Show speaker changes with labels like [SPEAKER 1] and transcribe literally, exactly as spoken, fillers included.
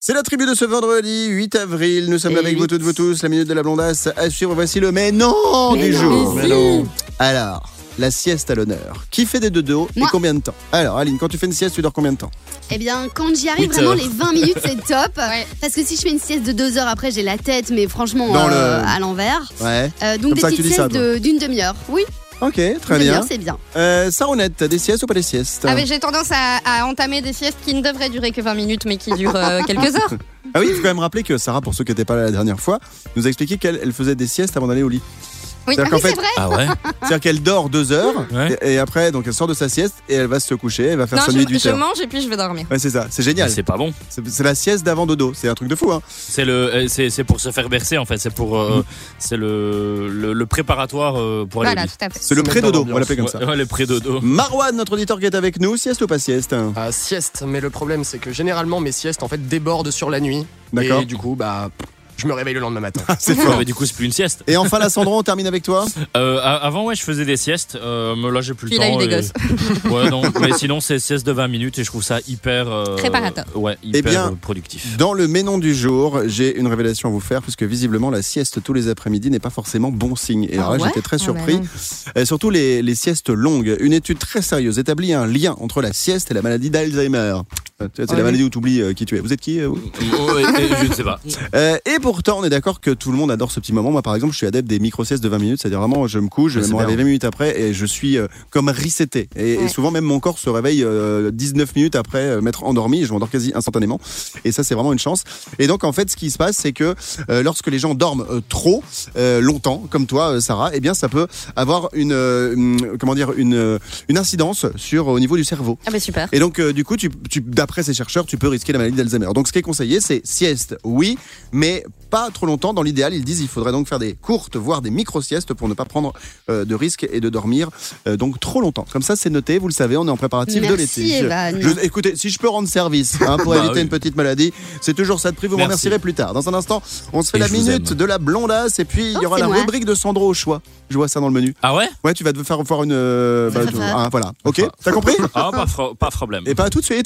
[SPEAKER 1] C'est la tribu de ce vendredi huit avril. Nous sommes
[SPEAKER 2] Et
[SPEAKER 1] avec
[SPEAKER 2] huit.
[SPEAKER 1] vous toutes, vous tous. La minute de la blondasse à suivre. Voici le mais non
[SPEAKER 2] Mais
[SPEAKER 1] du
[SPEAKER 2] non,
[SPEAKER 1] jour.
[SPEAKER 2] mais si.
[SPEAKER 1] Alors, la sieste à l'honneur. Qui fait des dodos et
[SPEAKER 2] Moi.
[SPEAKER 1] combien de temps? Alors, Aline, quand tu fais une sieste, tu dors combien de temps?
[SPEAKER 2] Eh bien, quand j'y arrive,
[SPEAKER 3] Huit
[SPEAKER 2] vraiment,
[SPEAKER 3] heures.
[SPEAKER 2] les vingt minutes, c'est top.
[SPEAKER 4] Ouais.
[SPEAKER 2] Parce que si je fais une sieste de deux heures, après, j'ai la tête, mais franchement,
[SPEAKER 1] Dans
[SPEAKER 2] euh,
[SPEAKER 1] le-
[SPEAKER 2] à l'envers.
[SPEAKER 1] Ouais.
[SPEAKER 2] Euh, donc,
[SPEAKER 1] Comme
[SPEAKER 2] des
[SPEAKER 1] ça que tu
[SPEAKER 2] petites
[SPEAKER 1] dis ça,
[SPEAKER 2] siestes
[SPEAKER 1] toi.
[SPEAKER 2] de- d'une demi-heure. Oui,
[SPEAKER 1] Ok, très
[SPEAKER 2] une
[SPEAKER 1] bien.
[SPEAKER 2] demi-heure, c'est bien.
[SPEAKER 1] Euh, Sarounette, t'as des siestes ou pas des siestes?
[SPEAKER 4] Ah mais j'ai tendance à, à entamer des siestes qui ne devraient durer que vingt minutes mais qui durent euh, quelques heures.
[SPEAKER 1] Ah oui, il faut quand même rappeler que Sarah, pour ceux qui n'étaient pas là la dernière fois, nous a expliqué qu'elle elle faisait des siestes avant d'aller au lit.
[SPEAKER 4] Oui,
[SPEAKER 1] C'est-à-dire
[SPEAKER 4] ah
[SPEAKER 1] qu'en
[SPEAKER 4] oui,
[SPEAKER 1] fait-
[SPEAKER 4] c'est vrai.
[SPEAKER 3] Ah ouais.
[SPEAKER 1] C'est-à-dire qu'elle dort deux heures
[SPEAKER 3] Ouais.
[SPEAKER 1] et, et après, donc elle sort de sa sieste et elle va se coucher, elle va faire
[SPEAKER 4] Non,
[SPEAKER 1] sa
[SPEAKER 4] je,
[SPEAKER 1] nuit de huit
[SPEAKER 4] je
[SPEAKER 1] heures.
[SPEAKER 4] mange et puis je vais dormir.
[SPEAKER 1] Ouais, c'est ça, c'est
[SPEAKER 3] Mais
[SPEAKER 1] génial.
[SPEAKER 3] c'est pas bon.
[SPEAKER 1] C'est c'est la sieste d'avant dodo, c'est un truc de fou, hein.
[SPEAKER 3] C'est le, euh, c'est, c'est pour se faire bercer en fait. C'est pour, euh, c'est le, le, le préparatoire euh, pour aller
[SPEAKER 4] Voilà,
[SPEAKER 3] au lit.
[SPEAKER 4] tout à fait.
[SPEAKER 1] C'est le
[SPEAKER 5] Se mettre
[SPEAKER 1] pré-dodo,
[SPEAKER 5] dans
[SPEAKER 1] on va l'appeler comme
[SPEAKER 3] Ouais,
[SPEAKER 1] ça.
[SPEAKER 3] ouais, le pré-dodo.
[SPEAKER 1] Marwan, notre auditeur qui est avec nous, sieste ou pas sieste?
[SPEAKER 5] Ah, sieste, mais le problème c'est que généralement mes siestes en fait débordent sur la nuit.
[SPEAKER 1] D'accord.
[SPEAKER 5] Et du coup, bah, je me réveille le lendemain matin.
[SPEAKER 1] C'est
[SPEAKER 3] Ouais,
[SPEAKER 1] fort.
[SPEAKER 3] mais du coup, c'est plus une sieste.
[SPEAKER 1] Et enfin, la Sandro, on termine avec toi.
[SPEAKER 3] Euh, a- avant, ouais, je faisais des siestes. Euh, mais là, j'ai plus le
[SPEAKER 4] Puis il a
[SPEAKER 3] temps.
[SPEAKER 4] eu des
[SPEAKER 3] et-
[SPEAKER 4] gosses.
[SPEAKER 3] Ouais, non. Mais sinon, c'est sieste de vingt minutes et je trouve ça hyper. euh,
[SPEAKER 4] Préparateur.
[SPEAKER 3] Ouais, hyper
[SPEAKER 1] Eh bien,
[SPEAKER 3] euh, productif.
[SPEAKER 1] Dans le Ménon du jour, j'ai une révélation à vous faire, puisque visiblement, la sieste tous les après-midi n'est pas forcément bon signe. Et
[SPEAKER 4] Ah
[SPEAKER 1] alors là,
[SPEAKER 4] ouais
[SPEAKER 1] j'étais très
[SPEAKER 4] Ah
[SPEAKER 1] surpris.
[SPEAKER 4] bah
[SPEAKER 1] Euh, surtout les, les siestes longues. Une étude très sérieuse établit un lien entre la sieste et la maladie d'Alzheimer. Euh, tu sais, C'est
[SPEAKER 4] Ah
[SPEAKER 1] la
[SPEAKER 4] oui.
[SPEAKER 1] maladie où tu oublies qui tu es. Vous êtes qui euh, vous
[SPEAKER 3] Oh, et- et je ne sais pas.
[SPEAKER 1] Euh, et pourtant, on est d'accord que tout le monde adore ce petit moment. Moi, par exemple, je suis adepte des micro-siestes de vingt minutes. C'est-à-dire vraiment, je me couche, je
[SPEAKER 3] Ouais,
[SPEAKER 1] vais
[SPEAKER 3] c'est
[SPEAKER 1] me réveiller
[SPEAKER 3] bien.
[SPEAKER 1] vingt minutes après et je suis euh, comme reseté. Et, et
[SPEAKER 4] Ouais.
[SPEAKER 1] souvent, même mon corps se réveille euh, dix-neuf minutes après euh, m'être endormi. Je m'endors quasi instantanément. Et ça, c'est vraiment une chance. Et donc, en fait, ce qui se passe, c'est que euh, lorsque les gens dorment euh, trop euh, longtemps, comme toi, euh, Sarah, eh bien, ça peut avoir une, euh, une- comment dire, une, euh, une incidence sur au niveau du cerveau.
[SPEAKER 4] Ah bah super.
[SPEAKER 1] Et donc, euh, du coup, tu, tu, d'après ces chercheurs, tu peux risquer la maladie d'Alzheimer. Donc, ce qui est conseillé, c'est sieste, oui, mais pas trop longtemps. Dans l'idéal, ils disent il faudrait donc faire des courtes, voire des micro-siestes pour ne pas prendre euh, de risques et de dormir euh, donc trop longtemps. Comme ça, c'est noté, vous le savez, on est en préparatif de
[SPEAKER 2] Merci,
[SPEAKER 1] l'été. Je-
[SPEAKER 2] Evan.
[SPEAKER 1] je- écoutez, si je peux rendre service hein, pour
[SPEAKER 3] Bah
[SPEAKER 1] éviter
[SPEAKER 3] oui.
[SPEAKER 1] une petite maladie, c'est toujours ça de prix. Vous me
[SPEAKER 3] Merci.
[SPEAKER 1] remercierez plus tard. Dans un instant, on se fait
[SPEAKER 3] Et
[SPEAKER 1] la
[SPEAKER 3] je vous
[SPEAKER 1] minute
[SPEAKER 3] aime.
[SPEAKER 1] de la blondasse et puis il y
[SPEAKER 2] Oh,
[SPEAKER 1] aura
[SPEAKER 2] c'est
[SPEAKER 1] la
[SPEAKER 2] moi.
[SPEAKER 1] rubrique de Sandro au choix. Je vois ça dans le menu.
[SPEAKER 3] Ah ouais?
[SPEAKER 1] Ouais, tu vas te faire voir une. euh, bah,
[SPEAKER 2] Ça
[SPEAKER 1] tu-
[SPEAKER 2] va.
[SPEAKER 1] ah, voilà. Ok, t'as compris?
[SPEAKER 3] Ah, pas, fro- pas de problème.
[SPEAKER 1] Et pas à tout de suite.